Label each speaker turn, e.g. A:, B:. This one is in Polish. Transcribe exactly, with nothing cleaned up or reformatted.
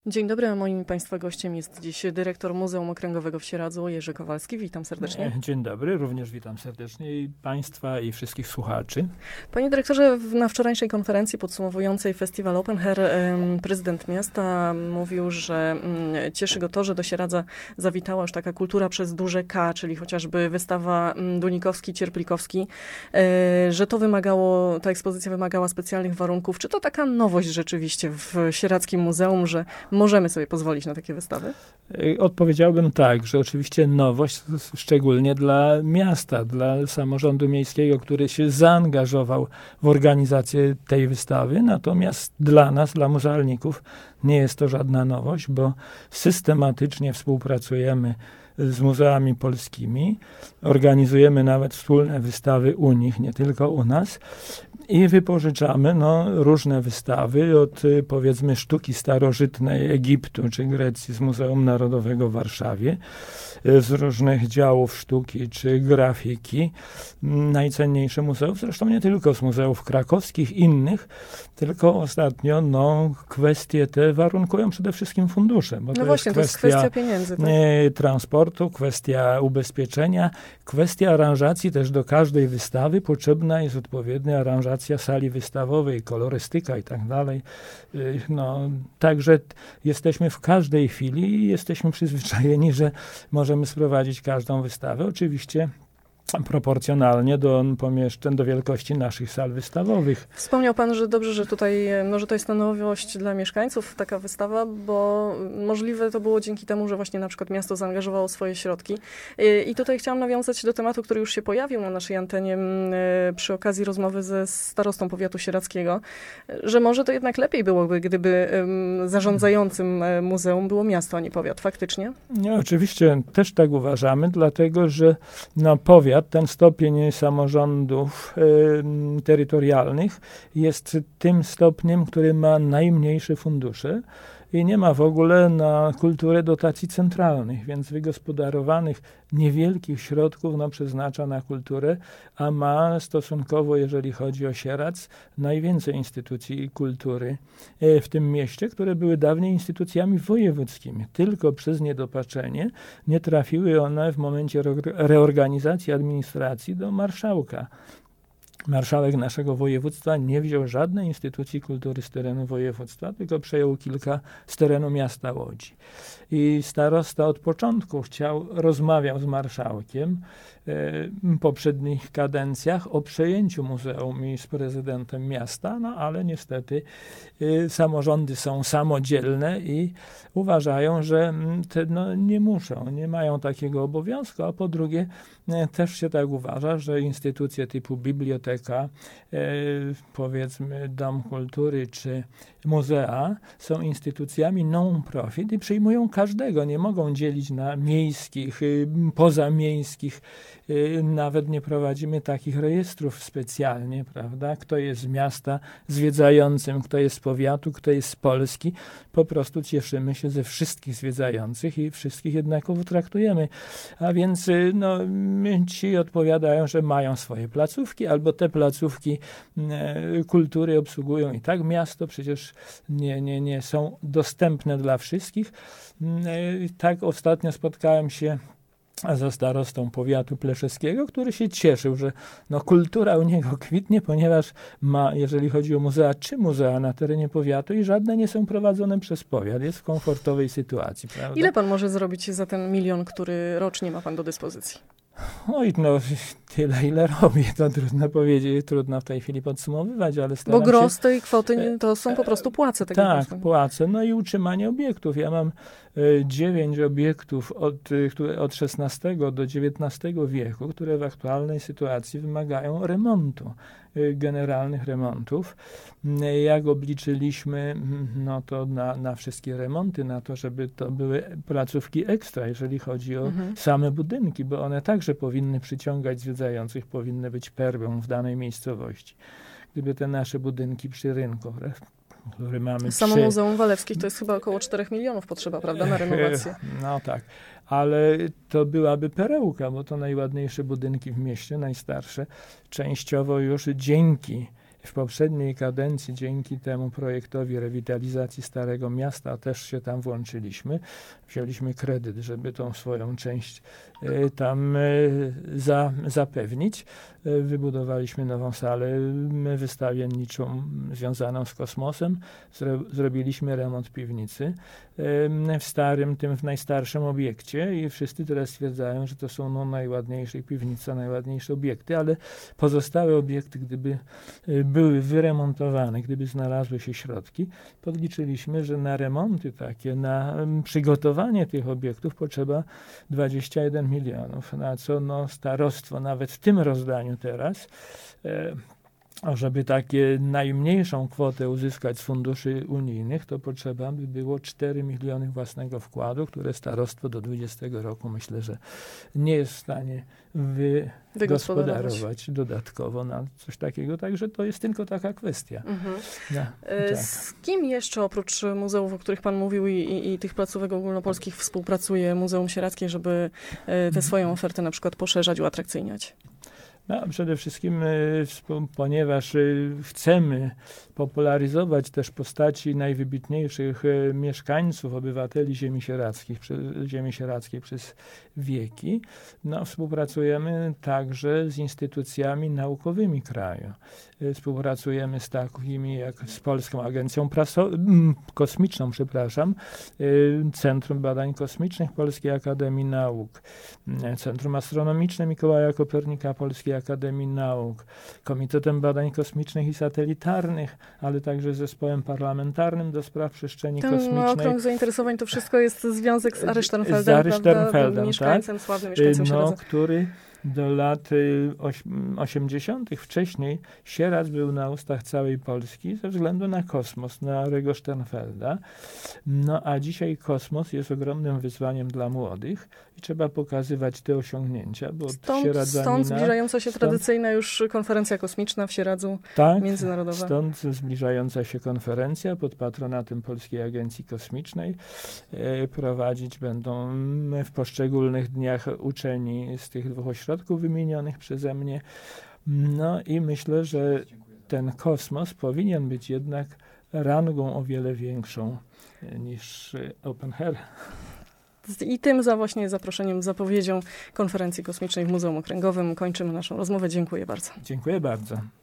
A: Dzień dobry, a moim Państwa gościem jest dziś dyrektor Muzeum Okręgowego w Sieradzu, Jerzy Kowalski. Witam serdecznie.
B: Dzień dobry, również witam serdecznie i Państwa i wszystkich słuchaczy.
A: Panie dyrektorze, na wczorajszej konferencji podsumowującej festiwal Open Air prezydent miasta mówił, że cieszy go to, że do Sieradza zawitała już taka kultura przez duże K, czyli chociażby wystawa Dunikowski-Cierplikowski, że to wymagało, ta ekspozycja wymagała specjalnych warunków. Czy to taka nowość rzeczywiście w Sieradzkim Muzeum, że możemy sobie pozwolić na takie wystawy?
B: Odpowiedziałbym tak, że oczywiście nowość, szczególnie dla miasta, dla samorządu miejskiego, który się zaangażował w organizację tej wystawy. Natomiast dla nas, dla muzealników, nie jest to żadna nowość, bo systematycznie współpracujemy z muzeami polskimi. Organizujemy nawet wspólne wystawy u nich, nie tylko u nas. I wypożyczamy no, różne wystawy od, powiedzmy, sztuki starożytnej Egiptu czy Grecji z Muzeum Narodowego w Warszawie, z różnych działów sztuki czy grafiki. Najcenniejsze muzeów, zresztą nie tylko z muzeów krakowskich, innych, tylko ostatnio no, kwestie te warunkują przede wszystkim fundusze. Bo
A: no
B: to
A: właśnie,
B: jest
A: to jest kwestia pieniędzy. Tak?
B: Transportu, kwestia ubezpieczenia, kwestia aranżacji też do każdej wystawy potrzebna jest odpowiednia aranżacja sali wystawowej, kolorystyka i tak dalej. No, także jesteśmy w każdej chwili i jesteśmy przyzwyczajeni, że możemy sprowadzić każdą wystawę. Oczywiście proporcjonalnie do pomieszczeń, do wielkości naszych sal wystawowych.
A: Wspomniał pan, że dobrze, że tutaj, no, że to jest ta nowość dla mieszkańców, taka wystawa, bo możliwe to było dzięki temu, że właśnie na przykład miasto zaangażowało swoje środki. I tutaj chciałam nawiązać do tematu, który już się pojawił na naszej antenie przy okazji rozmowy ze starostą powiatu sieradzkiego, że może to jednak lepiej byłoby, gdyby zarządzającym muzeum było miasto, a nie powiat. Faktycznie?
B: No, oczywiście też tak uważamy, dlatego że no, powiat, ten stopień samorządów y, terytorialnych jest tym stopniem, który ma najmniejsze fundusze i nie ma w ogóle na kulturę dotacji centralnych, więc wygospodarowanych niewielkich środków no, przeznacza na kulturę, a ma stosunkowo, jeżeli chodzi o Sieradz, najwięcej instytucji kultury w tym mieście, które były dawniej instytucjami wojewódzkimi. Tylko przez niedopatrzenie nie trafiły one w momencie reorganizacji administracji do marszałka. Marszałek naszego województwa nie wziął żadnej instytucji kultury z terenu województwa, tylko przejął kilka z terenu miasta Łodzi. I starosta od początku chciał, rozmawiał z marszałkiem w poprzednich kadencjach o przejęciu muzeum i z prezydentem miasta, no ale niestety y, samorządy są samodzielne i uważają, że te, no, nie muszą, nie mają takiego obowiązku, a po drugie y, też się tak uważa, że instytucje typu biblioteka, y, powiedzmy Dom Kultury czy muzea są instytucjami non-profit i przyjmują każdego, nie mogą dzielić na miejskich, y, pozamiejskich. Nawet nie prowadzimy takich rejestrów specjalnie, prawda? Kto jest z miasta zwiedzającym, kto jest z powiatu, kto jest z Polski. Po prostu cieszymy się ze wszystkich zwiedzających i wszystkich jednakowo traktujemy. A więc no, ci odpowiadają, że mają swoje placówki, albo te placówki e, kultury obsługują i tak miasto, przecież nie, nie, nie są dostępne dla wszystkich. E, tak ostatnio spotkałem się ze starostą powiatu pleszewskiego, który się cieszył, że no, kultura u niego kwitnie, ponieważ ma, jeżeli chodzi o muzea, trzy muzea na terenie powiatu i żadne nie są prowadzone przez powiat. Jest w komfortowej sytuacji. Prawda?
A: Ile pan może zrobić za ten milion, który rocznie ma pan do dyspozycji?
B: Oj, no tyle, ile robię, to trudno powiedzieć, trudno w tej chwili podsumowywać, ale staram
A: Bo gros
B: się...
A: tej kwoty to są po prostu płace. Tego
B: tak,
A: prostu.
B: płace, no i utrzymanie obiektów. Ja mam y, dziewięć obiektów od, y, które, od szesnastego do dziewiętnastego wieku, które w aktualnej sytuacji wymagają remontu, y, generalnych remontów. Y, jak obliczyliśmy, no to na, na wszystkie remonty, na to, żeby to były placówki ekstra, jeżeli chodzi o mhm. same budynki, bo one także powinny przyciągać zwiedzających, powinny być perłą w danej miejscowości. Gdyby te nasze budynki przy rynku, które mamy...
A: Samo
B: przy...
A: Muzeum Walewskich to jest chyba około czterech milionów potrzeba, prawda, na renowację.
B: No tak, ale to byłaby perełka, bo to najładniejsze budynki w mieście, najstarsze, częściowo już dzięki w poprzedniej kadencji dzięki temu projektowi rewitalizacji Starego Miasta też się tam włączyliśmy. Wzięliśmy kredyt, żeby tą swoją część y, tam y, za, zapewnić. Y, wybudowaliśmy nową salę y, wystawienniczą związaną z kosmosem. Zro, zrobiliśmy remont piwnicy y, w starym, tym w najstarszym obiekcie i wszyscy teraz stwierdzają, że to są no, najładniejsze piwnice, najładniejsze obiekty, ale pozostałe obiekty, gdyby y, były wyremontowane, gdyby znalazły się środki, podliczyliśmy, że na remonty takie, na um, przygotowanie tych obiektów potrzeba dwadzieścia jeden milionów, na co no, starostwo nawet w tym rozdaniu teraz, e, żeby takie najmniejszą kwotę uzyskać z funduszy unijnych, to potrzeba by było cztery miliony własnego wkładu, które starostwo do dwudziestego roku myślę, że nie jest w stanie wy, wygospodarować dodatkowo na coś takiego. Także to jest tylko taka kwestia. Mhm.
A: No, tak. Z kim jeszcze oprócz muzeów, o których pan mówił i, i, i tych placówek ogólnopolskich współpracuje Muzeum Sieradzkie, żeby tę swoją ofertę na przykład poszerzać, uatrakcyjniać?
B: No, przede wszystkim, ponieważ chcemy popularyzować też postaci najwybitniejszych mieszkańców, obywateli ziemi sieradzkich, ziemi sieradzkiej przez wieki, no, współpracujemy także z instytucjami naukowymi kraju. Współpracujemy z takimi jak z Polską Agencją Praso- Kosmiczną, przepraszam, Centrum Badań Kosmicznych Polskiej Akademii Nauk, Centrum Astronomiczne Mikołaja Kopernika Polskiej Akademii Nauk, Komitetem Badań Kosmicznych i Satelitarnych, ale także Zespołem Parlamentarnym do Spraw Przestrzeni
A: Ten
B: Kosmicznej.
A: okrąg zainteresowań to wszystko jest związek z Ary Sternfeldem,
B: z Ary Sternfeldem,
A: mieszkańcem,
B: tak?
A: sławnym mieszkańcem
B: no,
A: Sieradza.
B: który do lat osiemdziesiątych wcześniej Sieradz był na ustach całej Polski ze względu na kosmos, na Ary'ego Sternfelda. No a dzisiaj kosmos jest ogromnym wyzwaniem dla młodych i trzeba pokazywać te osiągnięcia, bo
A: stąd,
B: Sieradzanina...
A: Stąd zbliżająca się
B: stąd,
A: tradycyjna już konferencja kosmiczna w Sieradzu,
B: tak,
A: międzynarodowa.
B: Stąd zbliżająca się konferencja pod patronatem Polskiej Agencji Kosmicznej. E, prowadzić będą w poszczególnych dniach uczeni z tych dwóch ośrodków wymienionych przeze mnie. No i myślę, że ten kosmos powinien być jednak rangą o wiele większą niż Open Air.
A: I tym za właśnie zaproszeniem, zapowiedzią konferencji kosmicznej w Muzeum Okręgowym kończymy naszą rozmowę. Dziękuję bardzo.
B: Dziękuję bardzo.